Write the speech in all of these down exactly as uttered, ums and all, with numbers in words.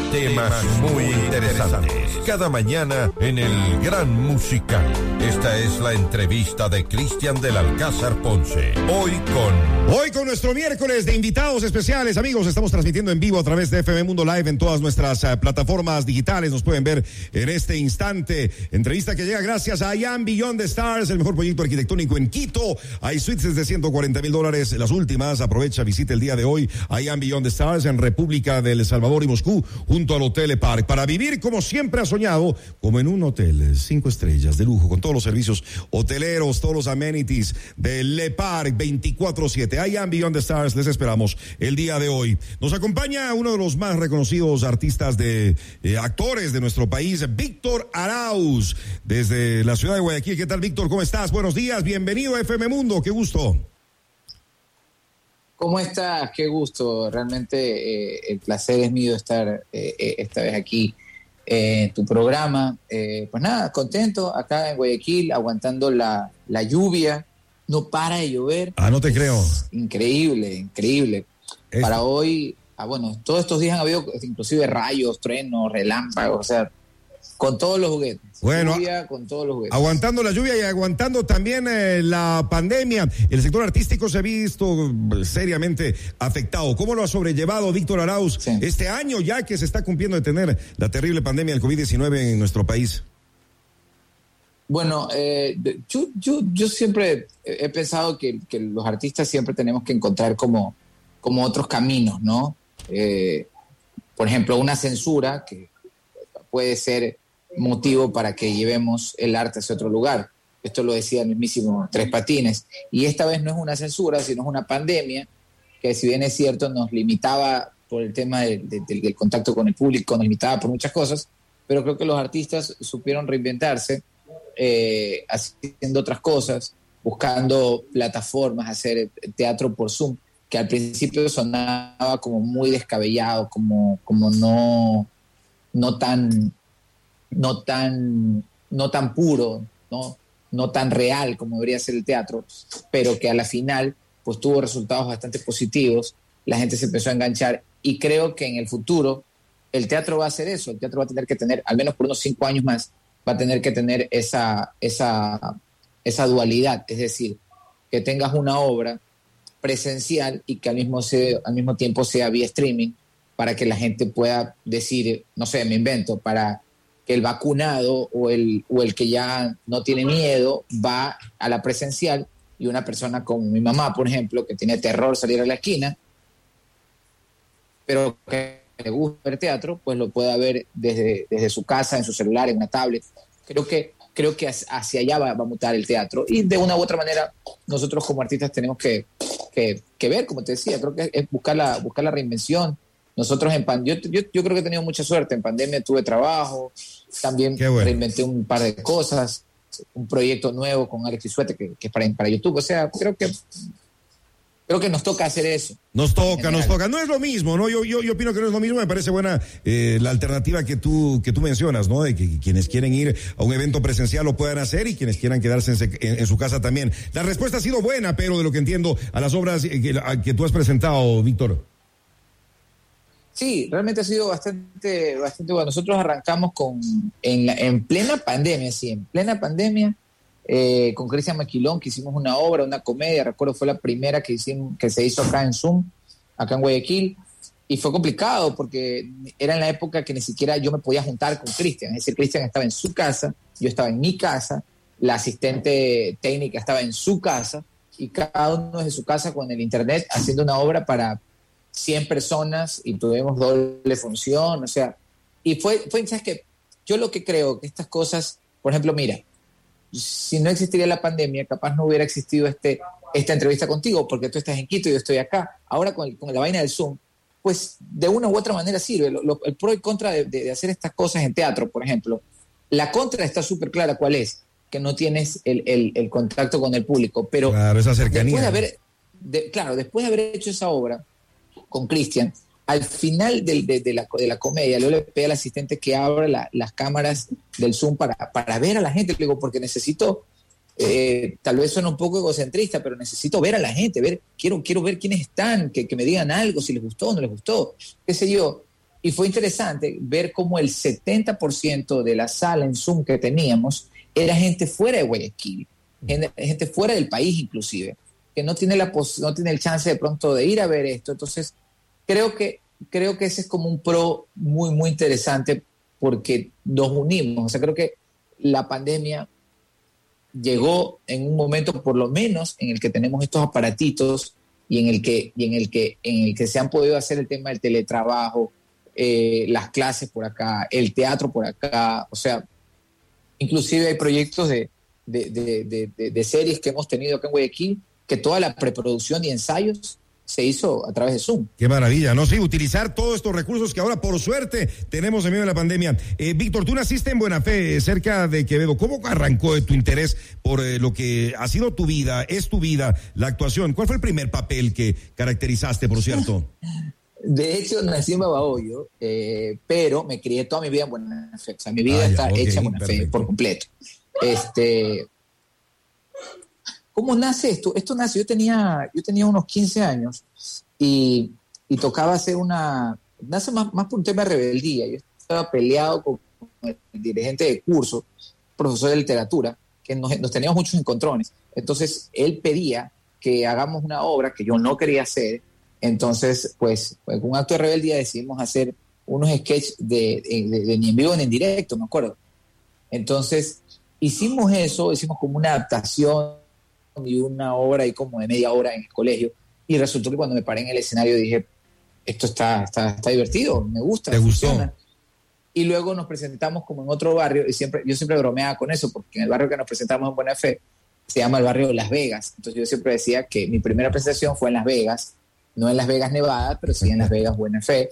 temas muy interesantes. Cada mañana en el Gran Musical. Esta es la entrevista de Cristian del Alcázar Ponce. Hoy con... Hoy con nuestro miércoles de invitados especiales. Amigos, estamos transmitiendo en vivo a través de F M Mundo Live en todas nuestras uh, plataformas digitales. Nos pueden ver en este instante. Entrevista que llega gracias a I Am Beyond the Stars, el mejor proyecto arquitectónico en Quito. Hay suites desde ciento cuarenta mil dólares. Las últimas. Aprovecha, visita el día de hoy a I Am Beyond the Stars en República del Salvador y Moscú, junto al Hotel Le Parc, para vivir como siempre has soñado, como en un hotel cinco estrellas de lujo, con todos los servicios hoteleros, todos los amenities de Le Parc veinticuatro siete. I Am Beyond the Stars, les esperamos el día de hoy. Nos acompaña uno de los más reconocidos artistas de eh, actores de nuestro país, Víctor Arauz, desde la ciudad de Guayaquil. ¿Qué tal, Víctor? ¿Cómo estás? Buenos días, bienvenido a F M Mundo, qué gusto. ¿Cómo estás? Qué gusto. Realmente eh, el placer es mío estar eh, esta vez aquí eh, en tu programa. Eh, pues nada, contento acá en Guayaquil, aguantando la, la lluvia. No para de llover. Ah, no te es creo. Increíble, increíble. Es... Para hoy, ah, bueno, todos estos días han habido inclusive rayos, truenos, relámpagos, o sea, con todos los juguetes. Bueno, lluvia, con todos los juguetes. Aguantando la lluvia y aguantando también eh, la pandemia. El sector artístico se ha visto seriamente afectado. ¿Cómo lo ha sobrellevado Víctor Arauz sí. este año ya que se está cumpliendo de tener la terrible pandemia del COVID diecinueve en nuestro país? Bueno, eh, yo, yo, yo siempre he pensado que, que los artistas siempre tenemos que encontrar como, como otros caminos, ¿no? Eh, por ejemplo, una censura que puede ser motivo para que llevemos el arte hacia otro lugar. Esto lo decía el mismísimo Tres Patines. Y esta vez no es una censura, sino es una pandemia que, si bien es cierto, nos limitaba por el tema de, de, de, del contacto con el público, nos limitaba por muchas cosas, pero creo que los artistas supieron reinventarse eh, haciendo otras cosas, buscando plataformas, hacer teatro por Zoom, que al principio sonaba como muy descabellado, como, como no, no tan... no tan no tan puro, no, no tan real como debería ser el teatro, pero que a la final pues tuvo resultados bastante positivos, la gente se empezó a enganchar y creo que en el futuro el teatro va a hacer eso, el teatro va a tener que tener, al menos por unos cinco años más, va a tener que tener esa, esa, esa dualidad, es decir, que tengas una obra presencial y que al mismo, se, al mismo tiempo sea vía streaming, para que la gente pueda decir, no sé, me invento, para que el vacunado o el, o el que ya no tiene miedo va a la presencial y una persona como mi mamá, por ejemplo, que tiene terror salir a la esquina, pero que le gusta ver teatro, pues lo pueda ver desde, desde su casa, en su celular, en una tablet. Creo que, creo que hacia allá va, va a mutar el teatro y de una u otra manera nosotros como artistas tenemos que, que, que ver, como te decía, creo que es buscar la, buscar la reinvención. Nosotros en pan, yo, yo, yo creo que he tenido mucha suerte. En pandemia tuve trabajo, también bueno. reinventé un par de cosas, un proyecto nuevo con Alex Isuete que, que es para, para YouTube. O sea, creo que creo que nos toca hacer eso. Nos toca, nos toca. No es lo mismo, ¿no? Yo, yo, yo opino que no es lo mismo. Me parece buena eh, la alternativa que tú, que tú mencionas, ¿no? De que quienes quieren ir a un evento presencial lo puedan hacer y quienes quieran quedarse en, en, en su casa también. La respuesta ha sido buena, pero de lo que entiendo, a las obras que, a, que tú has presentado, Víctor. Sí, realmente ha sido bastante, bastante bueno. Nosotros arrancamos con en, la, en plena pandemia, sí, en plena pandemia, eh, con Cristian Maquilón, que hicimos una obra, una comedia, recuerdo fue la primera que hicimos, que se hizo acá en Zoom, acá en Guayaquil, y fue complicado porque era en la época que ni siquiera yo me podía juntar con Cristian, es decir, Cristian estaba en su casa, yo estaba en mi casa, la asistente técnica estaba en su casa, y cada uno desde su casa con el internet haciendo una obra para cien personas y tuvimos doble función, o sea, y fue, fue ¿sabes qué? Yo lo que creo que estas cosas, por ejemplo, mira, si no existiría la pandemia, capaz no hubiera existido este, esta entrevista contigo, porque tú estás en Quito y yo estoy acá. Ahora con, el, con la vaina del Zoom, pues de una u otra manera sirve. Lo, lo, el pro y contra de, de, de hacer estas cosas en teatro, por ejemplo, la contra está súper clara, ¿cuál es? Que no tienes el, el, el contacto con el público, pero claro, esa cercanía. Después de haber, de, claro, después de haber hecho esa obra con Cristian, al final de, de, de, la, de la comedia, yo le pedí al asistente que abra la, las cámaras del Zoom para, para ver a la gente, le digo, porque necesito, eh, tal vez suena un poco egocentrista, pero necesito ver a la gente, ver, quiero, quiero ver quiénes están, que, que me digan algo, si les gustó o no les gustó, qué sé yo. y fue interesante ver cómo el setenta por ciento de la sala en Zoom que teníamos era gente fuera de Guayaquil, gente, gente fuera del país inclusive, que no tiene, la pos- no tiene el chance de pronto de ir a ver esto. Entonces, creo que, creo que ese es como un pro muy, muy interesante porque nos unimos. O sea, creo que la pandemia llegó en un momento, por lo menos, en el que tenemos estos aparatitos y en el que, y en el que, en el que se han podido hacer el tema del teletrabajo, eh, las clases por acá, el teatro por acá. O sea, inclusive hay proyectos de, de, de, de, de, de series que hemos tenido acá en Guayaquil, que toda la preproducción y ensayos se hizo a través de Zoom. Qué maravilla, ¿no? Sí, utilizar todos estos recursos que ahora, por suerte, tenemos en medio de la pandemia. Eh, Víctor, tú naciste en Buena Fe, cerca de Quevedo. ¿Cómo arrancó tu interés por eh, lo que ha sido tu vida, es tu vida, la actuación? ¿Cuál fue el primer papel que caracterizaste, por cierto? De hecho, nací en Babahoyo, eh, pero me crié toda mi vida en Buena Fe. O sea, mi vida ah, está okay, hecha en Buena perfecto. Fe por completo. Este... ¿Cómo nace esto? Esto nace, yo tenía, yo tenía unos quince años y, y tocaba hacer una, nace más, más por un tema de rebeldía. Yo estaba peleado con el dirigente de curso, profesor de literatura, que nos, nos teníamos muchos encontrones. Entonces, él pedía que hagamos una obra que yo no quería hacer. Entonces, pues, pues con un acto de rebeldía decidimos hacer unos sketches de, de, de, de ni en vivo ni en directo, me acuerdo. Entonces, hicimos eso, hicimos como una adaptación y una obra y como de media hora en el colegio, y resultó que cuando me paré en el escenario dije, esto está, está, está divertido, me gusta. ¿Te funciona. gustó? Y luego nos presentamos como en otro barrio, y siempre, yo siempre bromeaba con eso, porque en el barrio que nos presentamos en Buena Fe se llama el barrio Las Vegas. Entonces yo siempre decía que mi primera presentación fue en Las Vegas, no en Las Vegas, Nevada, pero sí en Las Vegas, Buena Fe,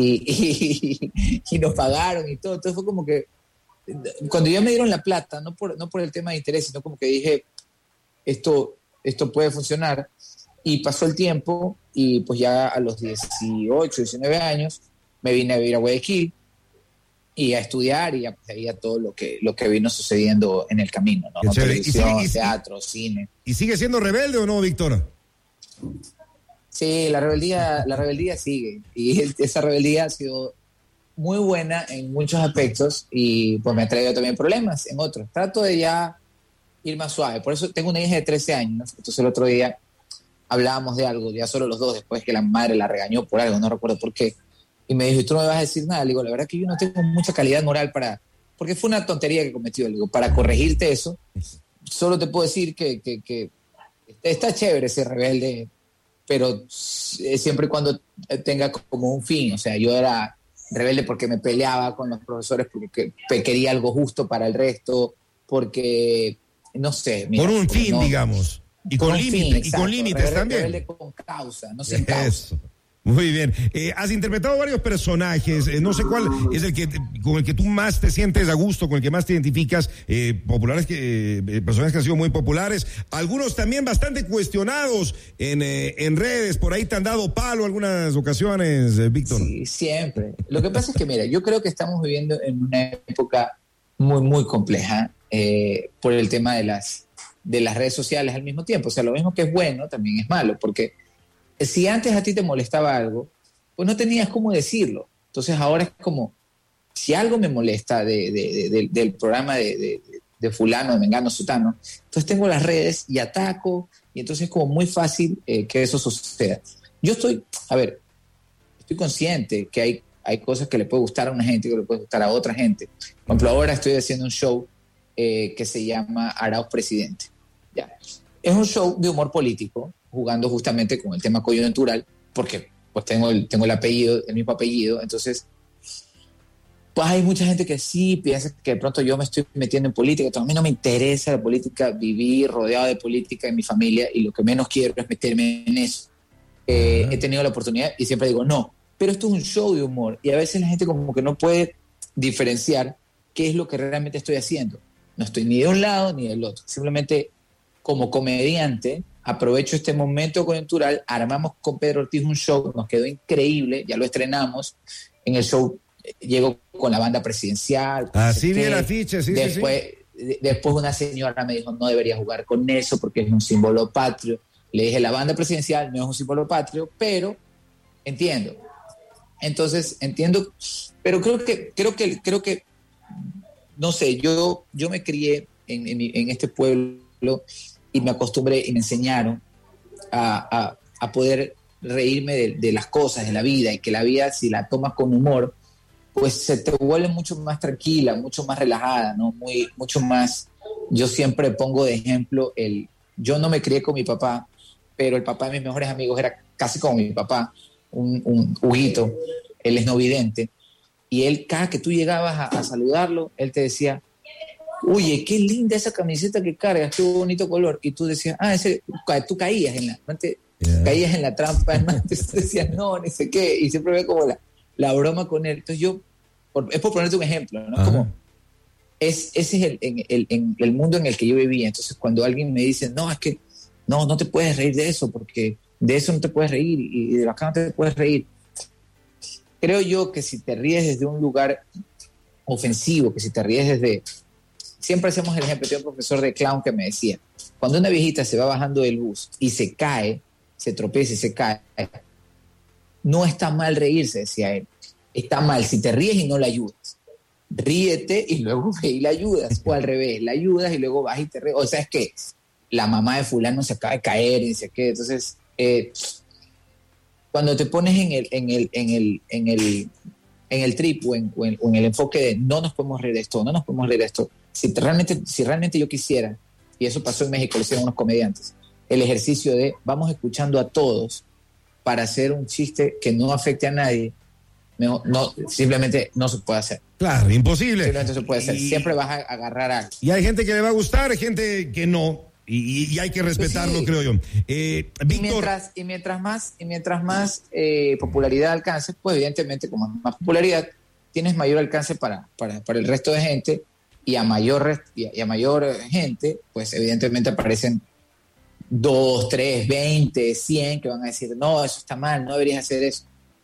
y, y, y nos pagaron y todo. Entonces fue como que, cuando ya me dieron la plata, no por, no por el tema de interés, sino como que dije, Esto, esto puede funcionar, y pasó el tiempo y pues ya a los dieciocho, diecinueve años me vine a vivir a Guayaquil y a estudiar y a, y a todo lo que, lo que vino sucediendo en el camino, ¿no? ¿No? Televisión, y sigue, y teatro, cine. ¿Y sigue siendo rebelde o no, Víctor? Sí, la rebeldía, la rebeldía sigue, y esa rebeldía ha sido muy buena en muchos aspectos y pues me ha traído también problemas en otros. Trato de ya ir más suave. Por eso tengo una hija de trece años. Entonces el otro día hablábamos de algo, ya solo los dos, después que la madre la regañó por algo, no recuerdo por qué. Y me dijo, ¿y tú no me vas a decir nada? Le digo, la verdad que yo no tengo mucha calidad moral para... Porque fue una tontería que cometió. Le digo, para corregirte eso, solo te puedo decir que, que, que está chévere ser rebelde, pero siempre y cuando tenga como un fin. O sea, yo era rebelde porque me peleaba con los profesores, porque quería algo justo para el resto, porque... no sé. Mira, por un fin, no, digamos. Y con límites, y con límites también. Rebelde con causa, no sin causa. Eso. Muy bien. Eh, has interpretado varios personajes. Eh, no sé cuál es el que con el que tú más te sientes a gusto, con el que más te identificas. Eh, populares que eh, personajes que han sido muy populares. Algunos también bastante cuestionados en, eh, en redes. Por ahí te han dado palo algunas ocasiones, eh, Víctor. Sí, siempre. Lo que pasa es que, mira, yo creo que estamos viviendo en una época muy, muy compleja. Eh, por el tema de las, de las redes sociales al mismo tiempo. O sea, lo mismo que es bueno, también es malo, porque si antes a ti te molestaba algo, pues no tenías cómo decirlo. Entonces ahora es como, si algo me molesta de, de, de, de, del programa de, de, de fulano, de mengano, sutano, entonces tengo las redes y ataco, y entonces es como muy fácil eh, que eso suceda. Yo estoy, a ver, estoy consciente que hay, hay cosas que le puede gustar a una gente y que le puede gustar a otra gente. Por ejemplo, ahora estoy haciendo un show Eh, que se llama Arauz Presidente. Ya. Es un show de humor político, jugando justamente con el tema coyuntural, porque pues tengo el, tengo el apellido, el mismo apellido, entonces pues hay mucha gente que sí piensa que de pronto yo me estoy metiendo en política. A mí no me interesa la política, vivir rodeado de política en mi familia, y lo que menos quiero es meterme en eso. Eh, uh-huh. He tenido la oportunidad y siempre digo no, pero esto es un show de humor, y a veces la gente como que no puede diferenciar qué es lo que realmente estoy haciendo. No estoy ni de un lado ni del otro. Simplemente, como comediante, aprovecho este momento coyuntural. Armamos con Pedro Ortiz un show, nos quedó increíble, ya lo estrenamos. En el show eh, llego con la banda presidencial. Así vi el afiche, sí, después, sí, sí. De, después una señora me dijo, no debería jugar con eso porque es un símbolo patrio. Le dije, la banda presidencial no es un símbolo patrio, pero entiendo. Entonces, entiendo, pero creo que, creo que, creo que, no sé, yo, yo me crié en, en, en este pueblo y me acostumbré y me enseñaron a, a, a poder reírme de, de las cosas, de la vida, y que la vida, si la tomas con humor, pues se te vuelve mucho más tranquila, mucho más relajada, ¿no? Muy, mucho más. Yo siempre pongo de ejemplo el, yo no me crié con mi papá, pero el papá de mis mejores amigos era casi como mi papá, un, un Huguito, él es no vidente, y él, cada que tú llegabas a, a saludarlo, él te decía, oye, qué linda esa camiseta que cargas, qué bonito color, y tú decías, ah, ese, tú caías en la, yeah. caías en la trampa, entonces tú decías, no, ni sé qué, y siempre ve como la, la broma con él. Entonces yo, por, es por ponerte un ejemplo, ¿no? Uh-huh. Como, es, ese es el, el, el, el, el mundo en el que yo vivía. Entonces cuando alguien me dice, no, es que no, no te puedes reír de eso, porque de eso no te puedes reír, y de acá no te puedes reír. Creo yo que si te ríes desde un lugar ofensivo, que si te ríes desde... Siempre hacemos el ejemplo, tengo un profesor de clown que me decía, cuando una viejita se va bajando del bus y se cae, se tropieza y se cae, no está mal reírse, decía él. Está mal si te ríes y no la ayudas. Ríete y luego ve y la ayudas. O al revés, la ayudas y luego vas y te ríes. O sea, es que la mamá de fulano se acaba de caer y dice que... Entonces, eh, cuando te pones en el, en el, en el, en el, en el trip o en, o, en, o en el enfoque de no nos podemos reír de esto, no nos podemos reír de esto, si realmente, si realmente yo quisiera, y eso pasó en México, lo hicieron unos comediantes, el ejercicio de vamos escuchando a todos para hacer un chiste que no afecte a nadie, no, no, simplemente no se puede hacer. Claro, imposible. Simplemente se puede hacer, y, siempre vas a agarrar algo. Y hay gente que le va a gustar, gente que no, y, y hay que respetarlo, pues sí. creo yo. Eh, Víctor. Y mientras, y mientras más, y mientras más eh, popularidad alcances, pues evidentemente como más popularidad, tienes mayor alcance para, para, para el resto de gente, y a mayor, y a mayor gente, pues evidentemente aparecen dos, tres, veinte, cien que van a decir, no, eso está mal, no deberías hacer eso.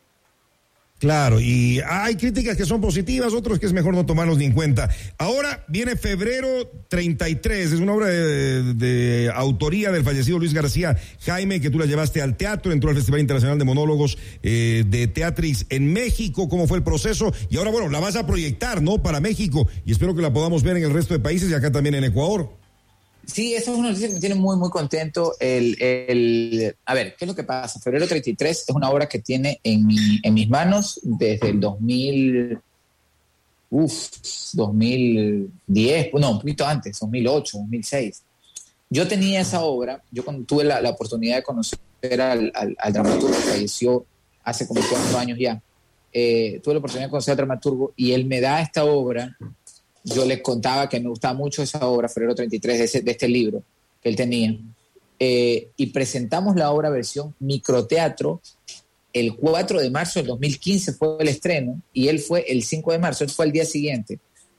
Claro, y hay críticas que son positivas, otros que es mejor no tomarlos ni en cuenta. Ahora viene febrero treinta y tres, es una obra de, de autoría del fallecido Luis García Jaime, que tú la llevaste al teatro, entró al Festival Internacional de Monólogos eh, de Teatrix en México. ¿Cómo fue el proceso? Y ahora, bueno, la vas a proyectar, ¿no?, para México, y espero que la podamos ver en el resto de países y acá también en Ecuador. Sí, esa es una noticia que me tiene muy, muy contento. El, el, a ver, ¿qué es lo que pasa? Febrero treinta y tres es una obra que tiene en, mi, en mis manos desde el dos mil, uff, dos mil diez, no, un poquito antes, dos mil ocho, dos mil seis. Yo tenía esa obra, yo cuando tuve la, la oportunidad de conocer al, al, al dramaturgo que falleció hace como cuatro años ya, eh, tuve la oportunidad de conocer al dramaturgo y él me da esta obra. Yo les contaba que me gustaba mucho esa obra, Febrero treinta y tres, de, ese, de este libro que él tenía. Eh, y presentamos la obra versión microteatro. El cuatro de marzo del dos mil quince fue el estreno y él fue el cinco de marzo, él fue el día siguiente.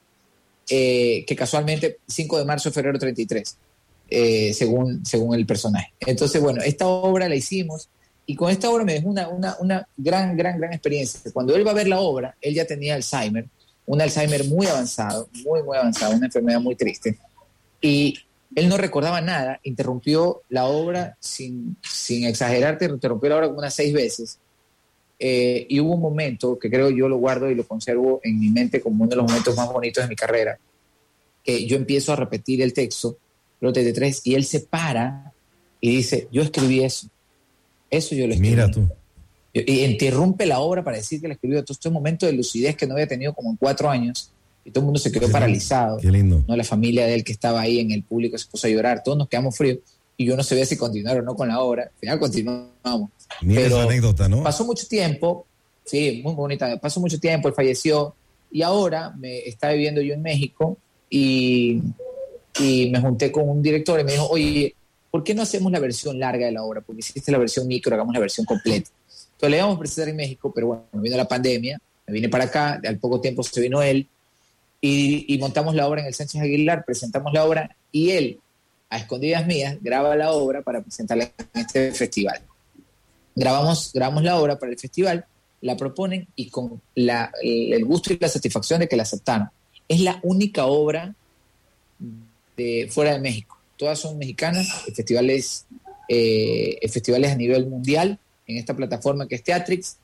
Eh, que casualmente cinco de marzo es Febrero treinta y tres, eh, según, según el personaje. Entonces, bueno, esta obra la hicimos y con esta obra me dejó una, una, una gran, gran, gran experiencia. Cuando él va a ver la obra, él ya tenía Alzheimer, un Alzheimer muy avanzado, muy, muy avanzado, una enfermedad muy triste. Y él no recordaba nada, interrumpió la obra, sin, sin exagerarte, interrumpió la obra como unas seis veces. Eh, y hubo un momento que creo yo lo guardo y lo conservo en mi mente como uno de los momentos más bonitos de mi carrera, que yo empiezo a repetir el texto, Febrero treinta y tres, y él se para y dice, yo escribí eso, eso yo lo escribí. Mira tú. Y interrumpe la obra para decir que la escribió. Todo este momento de lucidez que no había tenido como en cuatro años, y todo el mundo se quedó qué paralizado. Qué lindo. ¿No? La familia de él que estaba ahí en el público se puso a llorar, todos nos quedamos fríos, y yo no sabía si continuar o no con la obra. Al final continuamos. Mira pero esa anécdota, ¿no? Pasó mucho tiempo, sí, muy bonita, pasó mucho tiempo, él falleció, y ahora me está viviendo yo en México, y, y me junté con un director y me dijo, oye, ¿por qué no hacemos la versión larga de la obra? Porque hiciste la versión micro, hagamos la versión completa. Entonces le íbamos a presentar en México, pero bueno, vino la pandemia, me vine para acá, al poco tiempo se vino él, y, y montamos la obra en el Sánchez Aguilar, presentamos la obra, y él, a escondidas mías, graba la obra para presentarla en este festival. Grabamos, grabamos la obra para el festival, la proponen, y con la, el, el gusto y la satisfacción de que la aceptaron. Es la única obra de fuera de México. Todas son mexicanas, festivales, eh, festivales a nivel mundial, en esta plataforma que es Teatrix.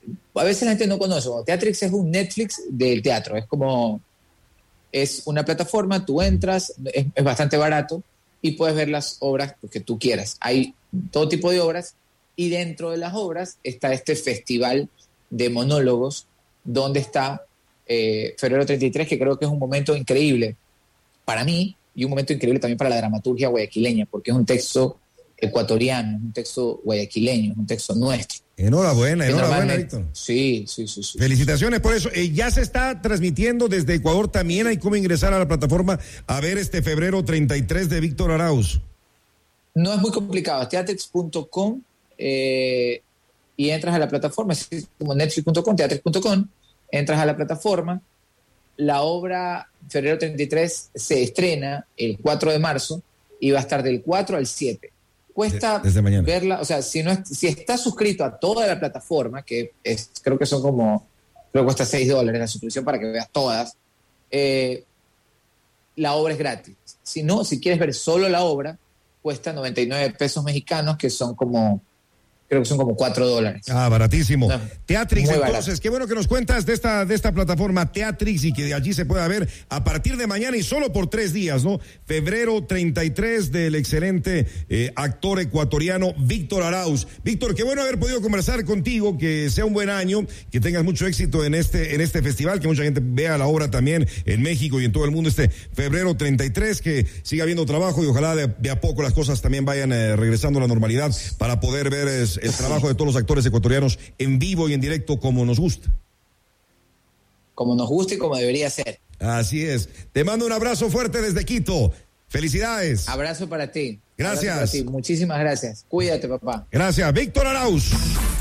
a veces la gente no conoce. Bueno, Teatrix es un Netflix del teatro. Es como, es una plataforma, tú entras, es, es bastante barato y puedes ver las obras que tú quieras. Hay todo tipo de obras y dentro de las obras está este festival de monólogos donde está eh, Febrero treinta y tres, que creo que es un momento increíble para mí y un momento increíble también para la dramaturgia guayaquileña, porque es un texto ecuatoriano, es un texto guayaquileño, es un texto nuestro. Enhorabuena, enhorabuena, Víctor. Sí, sí, sí, sí. Felicitaciones por eso. Eh, ya se está transmitiendo desde Ecuador también. Hay cómo ingresar a la plataforma a ver este Febrero treinta y tres de Víctor Arauz. No es muy complicado, es teatrix punto com eh, y entras a la plataforma, es como netflix punto com, teatrix punto com, entras a la plataforma. La obra Febrero treinta y tres se estrena el cuatro de marzo y va a estar del cuatro al siete. Cuesta Desde mañana. verla, o sea, si no es, si estás suscrito a toda la plataforma, que es, creo que son como, creo que cuesta seis dólares la suscripción para que veas todas, eh, la obra es gratis. Si no, si quieres ver solo la obra, cuesta noventa y nueve pesos mexicanos, que son como, creo que son como cuatro dólares. Ah, baratísimo. No, Teatrix, entonces, barato. Qué bueno que nos cuentas de esta, de esta plataforma Teatrix y que de allí se pueda ver a partir de mañana y solo por tres días, ¿no? Febrero treinta y tres del excelente eh, actor ecuatoriano Víctor Arauz. Víctor, qué bueno haber podido conversar contigo, que sea un buen año, que tengas mucho éxito en este, en este festival, que mucha gente vea la obra también en México y en todo el mundo este Febrero treinta y tres, que siga habiendo trabajo y ojalá de, de a poco las cosas también vayan eh, regresando a la normalidad para poder ver eh, el trabajo de todos los actores ecuatorianos en vivo y en directo como nos gusta. Como nos gusta y como debería ser. Así es. Te mando un abrazo fuerte desde Quito. Felicidades. Abrazo para ti. Gracias. Abrazo para ti. Muchísimas gracias. Cuídate, papá. Gracias. Víctor Arauz.